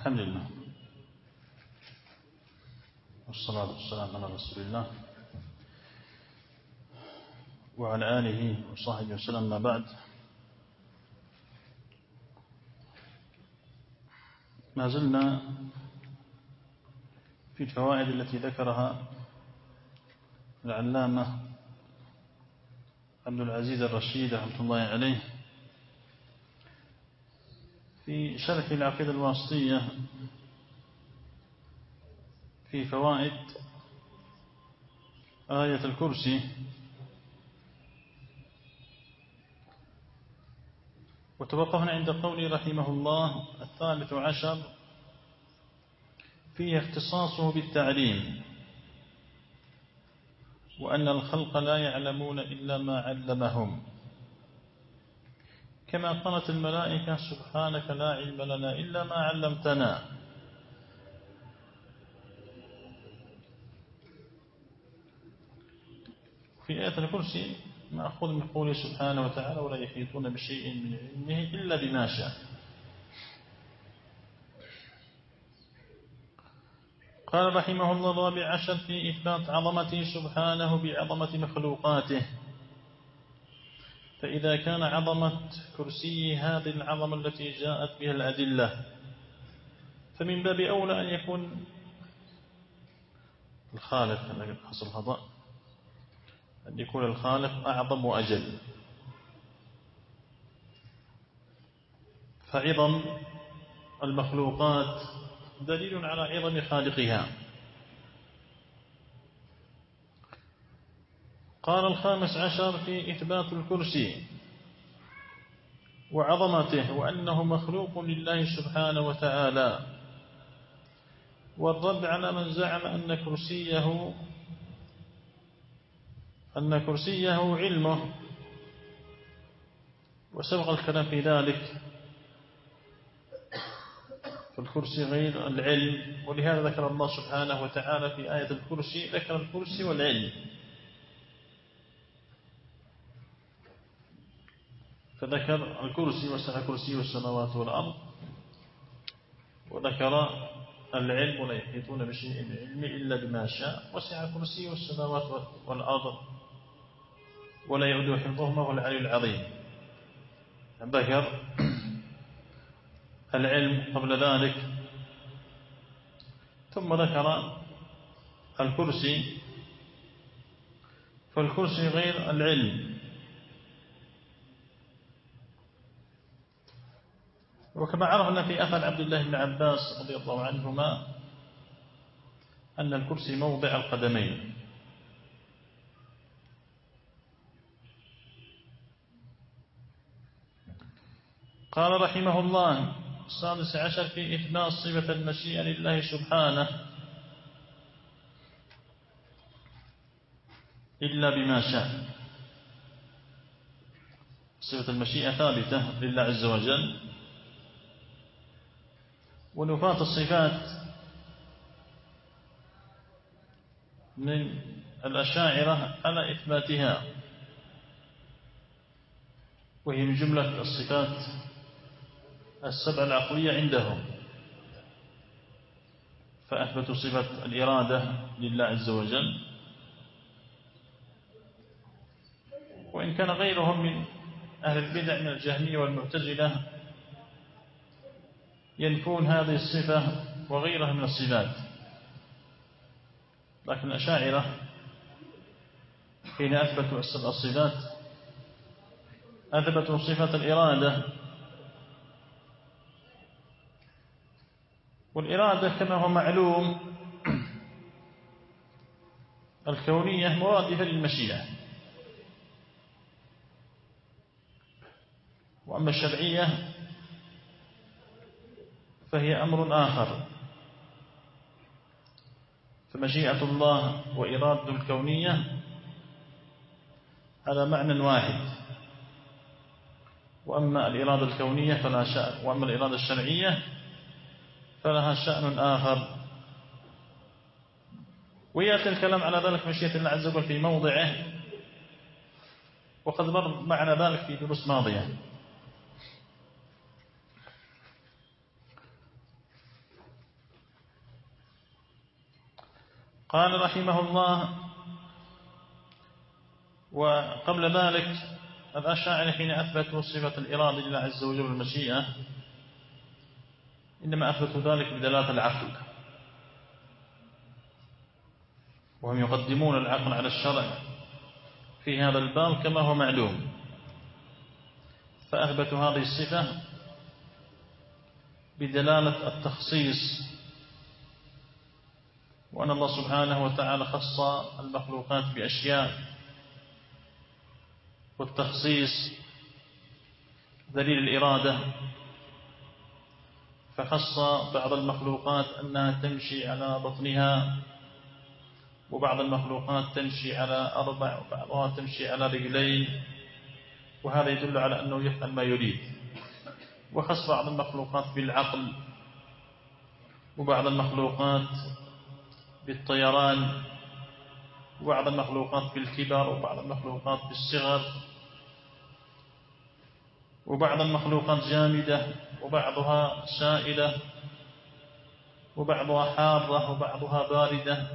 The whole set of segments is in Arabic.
الحمد لله والصلاة والسلام على رسول الله وعلى آله وصحبه وسلم. ما بعد، ما زلنا في الفوائد التي ذكرها العلامة عبد العزيز الرشيد رحمة الله عليه في شرح العقيدة الواسطية في فوائد آية الكرسي. وتوقفنا عند قوله رحمه الله 13 فيه اختصاصه بالتعليم، وأن الخلق لا يعلمون إلا ما علمهم، كما قالت الملائكة سبحانك لا علم لنا إلا ما علمتنا. في آية الكرسي مأخوذ من قوله سبحانه وتعالى ولا يحيطون بشيء من علمه إلا بما شاء. قال رحمه الله 14 في إثبات عظمته سبحانه بعظمة مخلوقاته، فإذا كان عظمة كرسي هذه العظمة التي جاءت بها الأدلة، فمن باب أولى أن يكون الخالق حصل الخطأ أن يكون الخالق أعظم وأجل، فعظم المخلوقات دليل على عظم خالقها. قال 15 في إثبات الكرسي وعظمته وأنه مخلوق لله سبحانه وتعالى، والرد على من زعم أن كرسيه علمه، وسبق الكلام في ذلك، فالكرسي غير العلم، ولهذا ذكر الله سبحانه وتعالى في آية الكرسي ذكر الكرسي والعلم، فذكر الكرسي وسع كرسي السماوات والأرض، وذكر العلم ولا يحيطون بشيء من علمه إلا بما شاء، وسع كرسي السماوات والأرض ولا يؤوده حفظهما وهو العلي العظيم. ذكر العلم قبل ذلك، ثم ذكر الكرسي، فالكرسي غير العلم. وكما عرفنا في أثر عبد الله بن عباس رضي الله عنهما أن الكرسي موضع القدمين. قال رحمه الله 16 في إثبات صفة المشيئة لله سبحانه إلا بما شاء. صفة المشيئة ثابتة لله عز وجل، ونفاة الصفات من الأشاعرة على إثباتها، وهي من جملة الصفات السبع العقلية عندهم، فأثبتوا صفة الإرادة لله عز وجل، وإن كان غيرهم من أهل البدع من الجهمية والمعتزلة ينفون هذه الصفة وغيرها من الصفات، لكن الأشاعرة حين أثبتوا السبع الصفات أثبتوا صفة الإرادة، والإرادة كما هو معلوم الكونية مرادفة للمشيئة، وأما الشرعية فهي أمر آخر، فمشيئة الله وإرادة الكونية على معنى واحد، وأما الإرادة الكونية فلا شأن، وأما الإرادة الشرعية فلها شأن آخر. ويأتي الكلام على ذلك مشيئة الله عز وجل في موضعه، وقد مر معنا ذلك في دروس ماضية. قال رحمه الله: وقبل ذلك الأشاعرة حين أثبتوا صفة الإرادة لله عز وجل والمشيئة إنما أثبتوا ذلك بدلالة العقل، وهم يقدمون العقل على الشرع في هذا الباب كما هو معلوم، فأثبتوا هذه الصفة بدلالة التخصيص، وأن الله سبحانه وتعالى خص المخلوقات بأشياء، والتخصيص دليل الإرادة، فخص بعض المخلوقات أنها تمشي على بطنها، وبعض المخلوقات تمشي على 4، وبعضها تمشي على رجلين، وهذا يدل على أنه يفعل ما يريد. وخص بعض المخلوقات بالعقل، وبعض المخلوقات بالطيران، وبعض المخلوقات بالكبر، وبعض المخلوقات بالصغر، وبعض المخلوقات جامدة وبعضها سائلة، وبعضها حارة وبعضها باردة.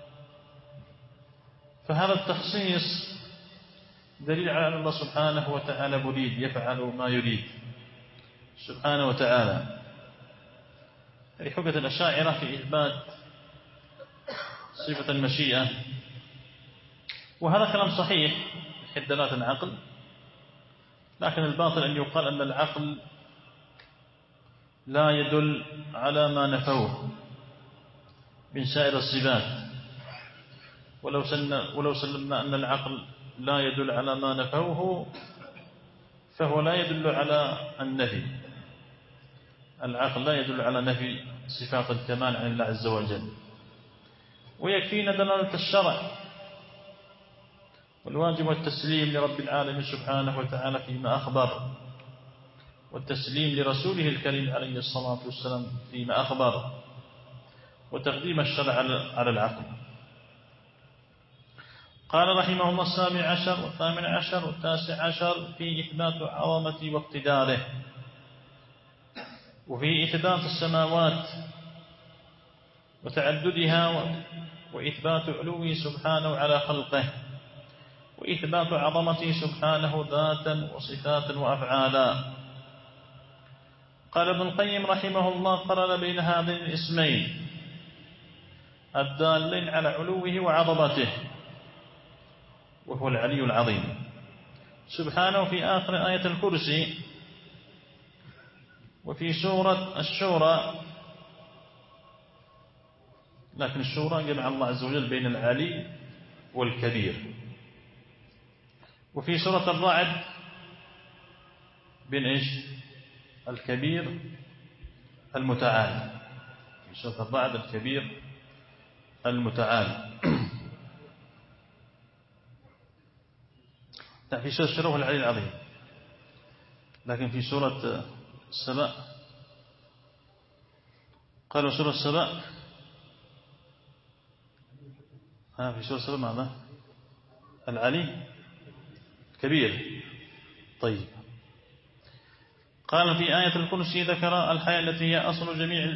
فهذا التخصيص دليل على أن الله سبحانه وتعالى مريد، يفعل ما يريد سبحانه وتعالى. هذه حجة الأشاعرة في إثبات صفة المشيئة، وهذا كلام صحيح من دلالة العقل، لكن الباطل أن يقال أن العقل لا يدل على ما نفوه من سائر الصفات. ولو سلمنا أن العقل لا يدل على ما نفوه فهو لا يدل على النفي. العقل لا يدل على نفي صفات الكمال عن الله عز وجل، ويكفينا دلالة الشرع، والواجب التسليم لرب العالمين سبحانه وتعالى فيما أخبر، والتسليم لرسوله الكريم عليه الصلاة والسلام فيما أخبر، وتقديم الشرع على العقل. قال رحمه الله: 17 و18 و19 في إثبات عظمته واقتداره، وفي إثبات السماوات وتعددها، وإثبات علوه سبحانه على خلقه، وإثبات عظمته سبحانه ذاتا وصفات وأفعالا. قال ابن القيم رحمه الله: قرن بين هذين الاسمين الدالين على علوه وعظمته، وهو العلي العظيم سبحانه في آخر آية الكرسي، وفي سورة الشورى. لكن الشورى جمع الله عز وجل بين العلي والكبير. وفي سورة الرعد بين إيش؟ الكبير المتعال. في سورة الرعد الكبير المتعال. في سورة الشورى العلي العظيم، لكن في سورة السبأ قالوا سورة السبأ في سورة السبأ ماذا؟ العلي كبير. طيب، قال في آية الكرسي ذكر الحياة التي هي أصل جميع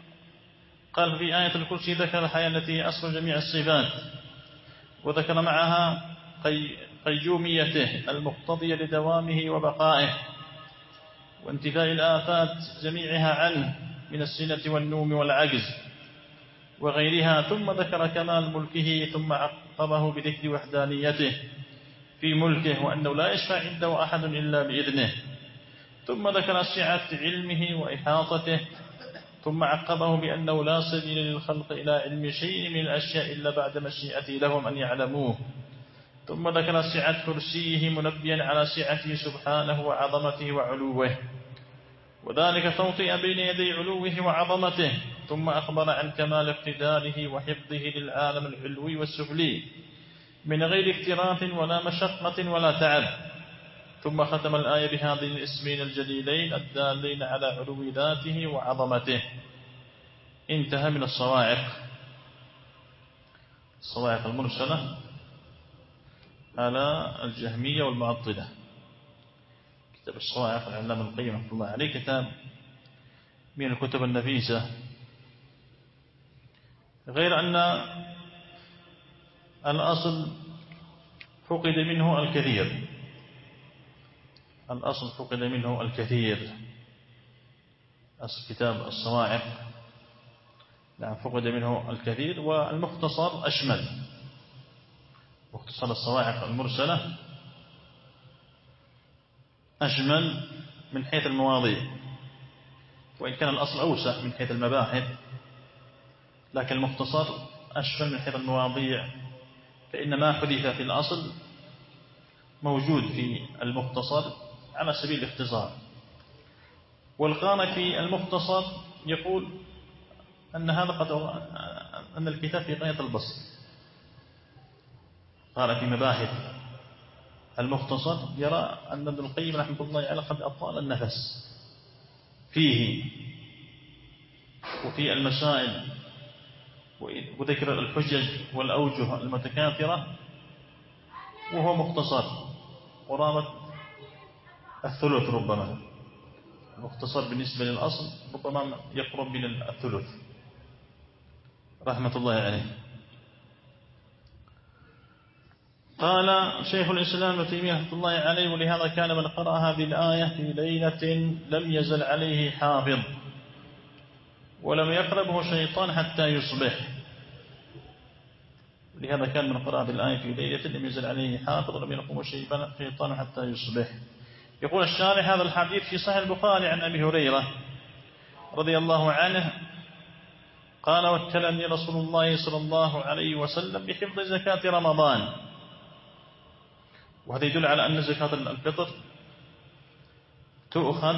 الصفات، وذكر معها قيوميته المقتضية لدوامه وبقائه، وانتفاء الآفات جميعها عنه من السنة والنوم والعجز وغيرها. ثم ذكر كمال ملكه، ثم عقبه بذكر وحدانيته في ملكه، وأنه لا يشفع عنده أحد إلا بإذنه. ثم ذكر سعة علمه وإحاطته، ثم عقبه بأنه لا سبيل للخلق إلى علم شيء من الأشياء إلا بعد مشيئته لهم أن يعلموه. ثم ذكر سعة كرسيه منبيا على سعته سبحانه وعظمته وعلوه، وذلك توطئ بين يدي علوه وعظمته. ثم أخبر عن كمال اقتداره وحفظه للعالم العلوي والسفلي من غير اكتراث ولا مشقة ولا تعب. ثم ختم الآية بهذين الاسمين الجليلين الدالين على علو ذاته وعظمته. انتهى من الصواعق المرسلة على الجهمية والمعطلة. كتاب الصواعق العلامة ابن القيم رحمه الله عليه كتاب من الكتب النفيسة، غير أن الأصل فقد منه الكثير، الأصل فقد منه الكثير. أصل كتاب الصواعق نعم فقد منه الكثير. والمختصر أشمل، مختصر الصواعق المرسلة أشمل من حيث المواضيع، وإن كان الأصل أوسع من حيث المباحث، لكن المختصر أشمل من حيث المواضيع، فإن ما حدث في الأصل موجود في المختصر على سبيل الاختصار. والقارئ في المختصر يقول أن أن الكتاب في غاية البسط. قال في مباحث المختصر يرى أن ابن القيم رحمه الله عليه قد أطال النفس فيه وفي المسائل وذكر الحجج والأوجه المتكاثرة، وهو مختصر قرابة الثلث، ربما مختصر بالنسبة للأصل ربما يقرب من الثلث رحمة الله عليه. قال شيخ الإسلام ابن تيمية رحمة الله عليه: ولهذا كان من قرأ هذه الآية في ليلة لم يزل عليه حافظ ولم يقربه شيطان حتى يصبح. لهذا كان من قرأ هذه الآية في ليلة لم يزل عليه حافظ ولم يقربه شيطان حتى يصبح. يقول الشارح: هذا الحديث في صحيح البخاري عن أبي هريرة رضي الله عنه قال: وكلني رسول الله صلى الله عليه وسلم بحفظ زكاة رمضان. وهذا يدل على أن زكاة الفطر تؤخذ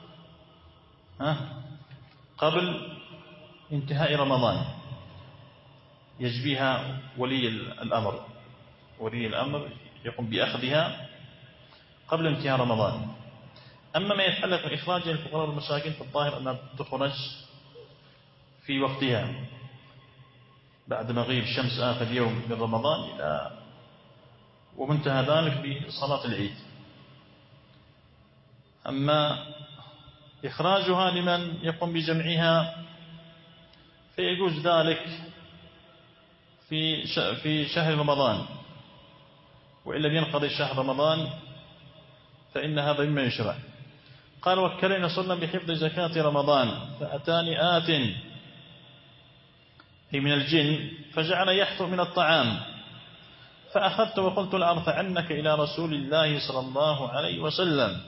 قبل انتهاء رمضان، يجبيها ولي الأمر، ولي الأمر يقوم بأخذها قبل انتهاء رمضان. أما ما يتعلق بإخراج الفقراء والمساكين فالظاهر أنها تخرج في وقتها بعد مغيب شمس آخر يوم من رمضان إلى ومنتهى ذلك بصلاة العيد. أما إخراجها لمن يقوم بجمعها فيجوز ذلك في شهر رمضان، وإن لم ينقضي شهر رمضان فإن هذا مما يشرع. قال: وكلنا صلى بحفظ زكاة رمضان فأتاني آت من الجن فجعل يحفظ من الطعام فأخذت وقلت لأرفعنك إلى رسول الله صلى الله عليه وسلم.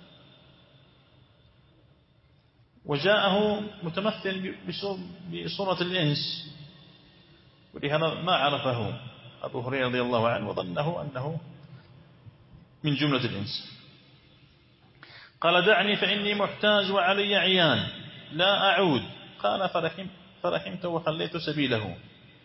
وجاءه متمثل بصورة الإنس، ولهذا ما عرفه أبو هريرة رضي الله عنه وظنه أنه من جملة الإنس. قال: دعني فإني محتاج وعلي عيان لا أعود. قال: فرحمت وخليت سبيله.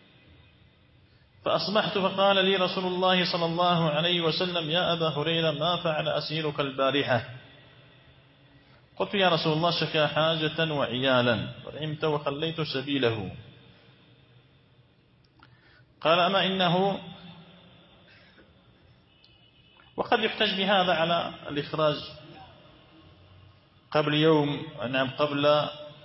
فأصبحت فقال لي رسول الله صلى الله عليه وسلم: يا أبا هريرة ما فعل أسيرك البارحة؟ قلت: يا رسول الله شكا حاجة وعيالا فرحمت وخليت سبيله. قال: أما إنه وقد يحتج بهذا على الإخراج قبل يوم، نعم قبل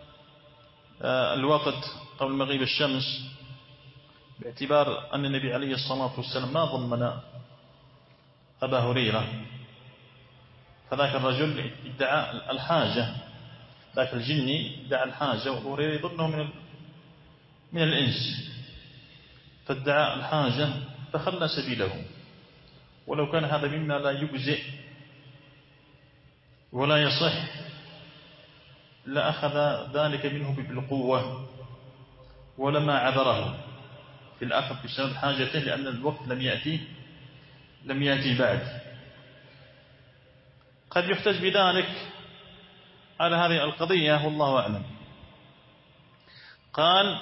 الوقت، قبل مغيب الشمس، باعتبار أن النبي عليه الصلاة والسلام ما ضمن أبا هريرة، فذاك الرجل ادعى الحاجة، ذاك الجني ادعى الحاجة، وأبو هريرة يظنه من الإنس، فادعى الحاجة فخلى سبيله. ولو كان هذا مما لا يجزئ ولا يصح لأخذ ذلك منه بالقوة ولما عذره في الأخذ بسبب حاجته، لأن الوقت لم يأتي بعد. قد يحتج بذلك على هذه القضية والله أعلم. قال: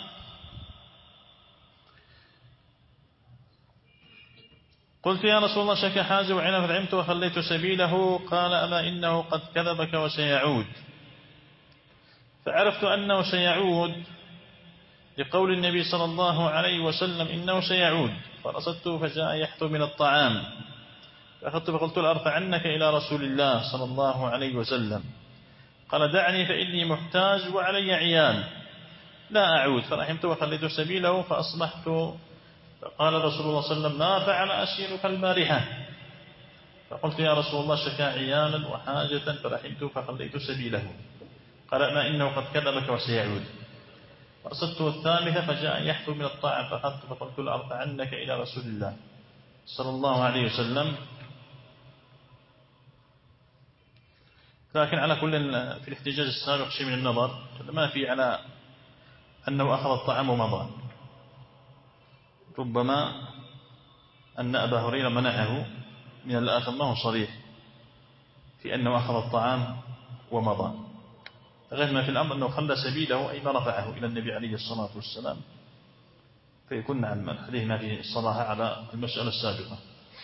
قلت: يا رسول الله شك حاجة وعنا فدعمت وخليت سبيله. قال: أما إنه قد كذبك وسيعود. فعرفت أنه سيعود لقول النبي صلى الله عليه وسلم: إنه سيعود. فرصدته فجاء يحثو من الطعام فأخذت فقلت: لأرفعنك إلى رسول الله صلى الله عليه وسلم. قال: دعني فإني محتاج وعلي عيال لا أعود. فرحمت وخليت سبيله. فأصبحت فقال رسول الله صلى الله عليه وسلم: ما فعل أسيرك البارحة؟ فقلت: يا رسول الله شكا عيالا وحاجة فرحمت فخليت سبيله. قال: ما إنه قد كذبك وسيعود. فأصدته الثالثة فجاء يحثو من الطاعة فأخذت فقلت: لأرفعنك إلى رسول الله صلى الله عليه وسلم. لكن على كل في الاحتجاج السابق شيء من النظر، ما في على أنه أخذ الطعام ومضى. ربما أن أبا هريرة منعه من الآثم، ما هو صريح في أنه أخذ الطعام ومضى، غير ما في الأمر أنه خلى سبيله أي ما رفعه إلى النبي عليه الصلاة والسلام، فيكون نعم الحديث ما فيه الصراحة على المسألة السابقة.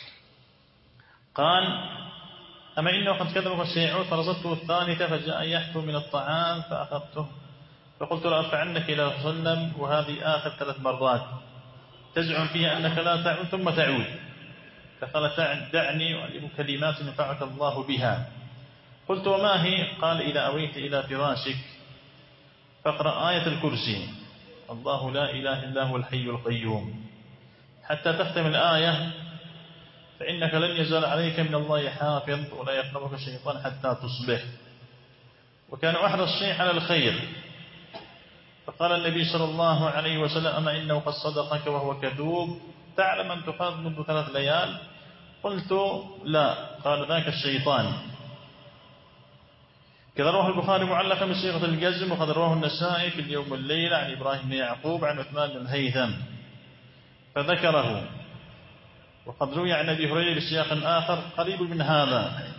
قال: أما إنه قد كذب وسيعود. فرزقته الثالثة فجاء يحثو من الطعام فأخذته فقلت: لأرفعنك إلى وسلم. وهذه آخر 3 مرات تزعم فيها أنك لا تعود ثم تعود. فقال: دعني وأعلم كلمات ينفعك الله بها. قلت: وما هي؟ قال: إذا أويت إلى فراشك فاقرأ آية الكرسي: الله لا إله إلا هو الحي القيوم، حتى تختم الآية: فإنك لن يزال عليك من الله حافظ ولا يقربك الشيطان حتى تصبح. وكان أحرص شيء على الخير. فقال النبي صلى الله عليه وسلم: أما إنه قد صدقك وهو كذوب، تعلم أن تقاض منذ 3 ليال؟ قلت: لا. قال: ذاك الشيطان. كذا رواه البخاري معلقا بصيغة الجزم، وقد رواه النسائي في اليوم والليلة عن إبراهيم بن يعقوب عن عثمان بن الهيثم فذكره. وقد روي عن أبي هريرة بسياق آخر قريب من هذا.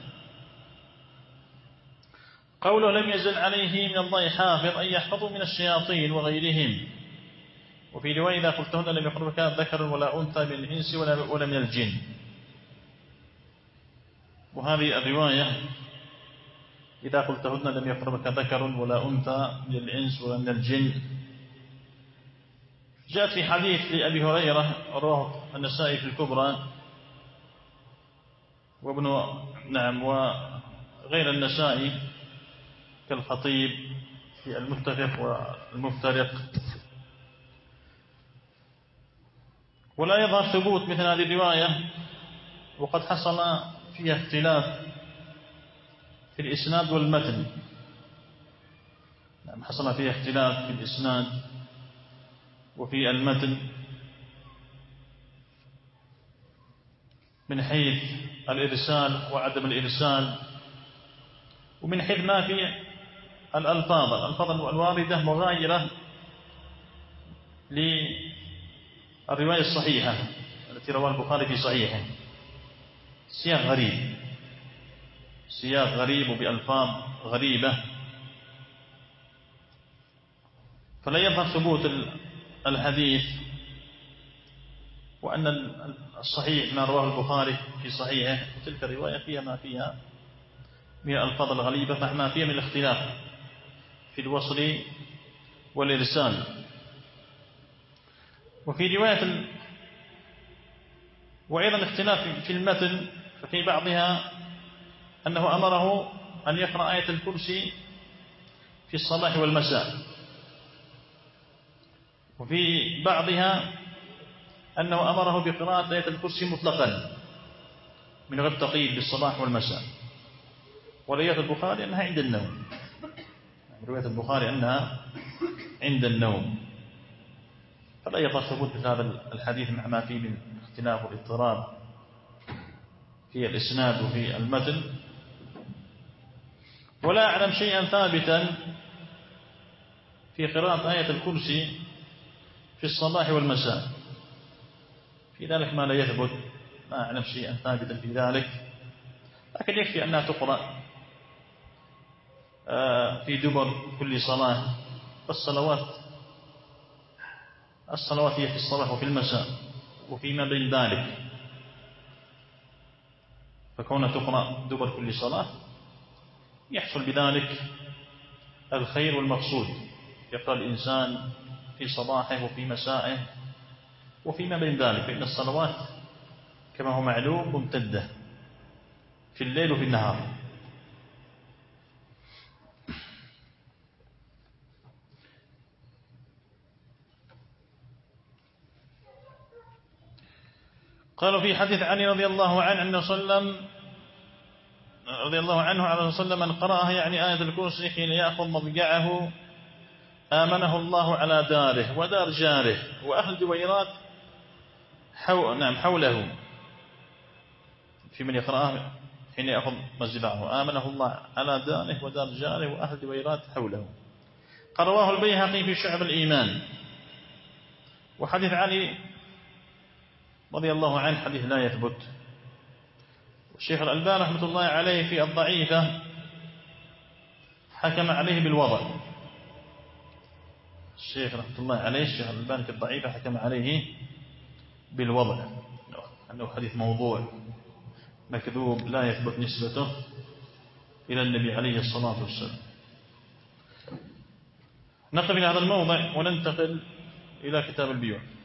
قوله: لم يزل عليه من الله حافظ، أي يحفظه من الشياطين وغيرهم. وفي رواية: إذا قلتهن لم يقربك ذكر ولا أنثى من الإنس ولا من الجن. وهذه الرواية: إذا قلتهن لم يقربك ذكر ولا أنثى من الإنس ولا من الجن، جاءت في حديث لأبي هريرة رواه النسائي في الكبرى وغير النسائي كالخطيب في المتفق والمفترق. ولا يظهر ثبوت مثل هذه الرواية، وقد حصل فيها اختلاف في الإسناد والمتن. حصل فيها اختلاف في الإسناد وفي المتن من حيث الإرسال وعدم الإرسال، ومن حيث ما في الألفاظ الواردة مغايرة للرواية الصحيحة التي رواه البخاري في صحيحه. سياق غريب وبألفاظ غريبة، فلا يظهر ثبوت الحديث، وأن الصحيح ما رواه البخاري في صحيحه، وتلك الرواية فيها ما فيها من الألفاظ الغريبة مع ما فيها من الاختلاف في الوصل والإرسال. وفي رواية وأيضا اختلاف في المتن، ففي بعضها أنه أمره أن يقرأ آية الكرسي في الصباح والمساء، وفي بعضها أنه أمره بقراءة آية الكرسي مطلقا من غير تقييد بالصباح والمساء. ورواية البخاري أنها عند النوم، رواية البخاري أنها عند النوم، فلا يظهر ثبوت هذا الحديث مع ما فيه من اختلاف واضطراب في الإسناد وفي المتن. ولا أعلم شيئا ثابتا في قراءة آية الكرسي في الصباح والمساء، في ذلك ما لا يثبت، ما أعلم شيئا ثابتا في ذلك، لكن يكفي أنها تقرأ في دبر كل صلاة. الصلوات هي في الصباح وفي المساء وفيما بين ذلك، فكونها تقرأ دبر كل صلاة يحصل بذلك الخير والمقصود، يقرأ الإنسان في صباحه وفي مسائه وفيما بين ذلك، فإن الصلوات كما هو معلوم ممتدة في الليل وفي النهار. قالوا في حديث علي رضي الله عنه أنه رضي الله عنه على صلى من قرأها يعني آية الكرسي حين يأخذ مضجعه آمنه الله على داره ودار جاره وأهل دويرات حوله. في من يقرأها حين يأخذ مضجعه آمنه الله على داره ودار جاره وأهل دويرات حوله. قال رواه البيهقي في شعب الإيمان. وحديث علي رضي الله عنه حديث لا يثبت. الشيخ الألباني رحمة الله عليه في الضعيفة حكم عليه بالوضع. الشيخ رحمة الله عليه الشيخ الألباني في الضعيفة حكم عليه بالوضع أنه حديث موضوع مكذوب لا يثبت نسبته إلى النبي عليه الصلاة والسلام. نقف إلى هذا الموضع وننتقل إلى كتاب البيوع.